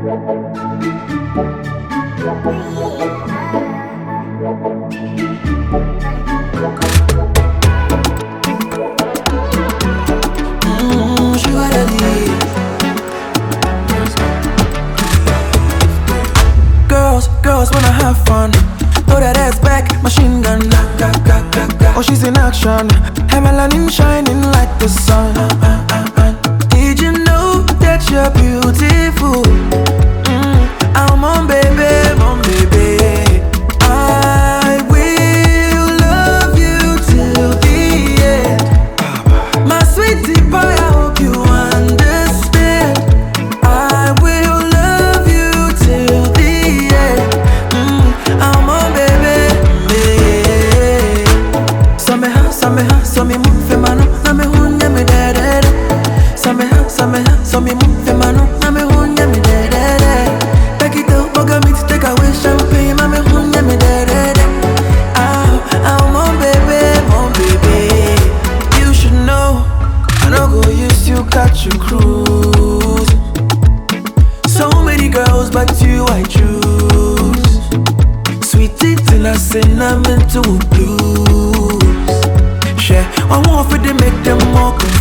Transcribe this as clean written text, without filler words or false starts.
Sugar daddy. Girls wanna have fun. Throw that ass back, machine gun. Oh, she's in action. Her melanin shining like the sun. Did you know that you're beautiful? I'm on baby, on baby. I will love you till the end. My sweetie pie, I hope you understand. I will love you till the end. I'm on baby. So me move mano, na me hunye me de de de. So me move mano, na me hunye me de de de. Take it up, bugger me to take away champagne, na me hunye me de de de. I'm on baby. You should know, I don't go use you, catch you cruise. So many girls, but you I choose. Sweetie till I cinnamon to blues. Share, I want for them make them more confused.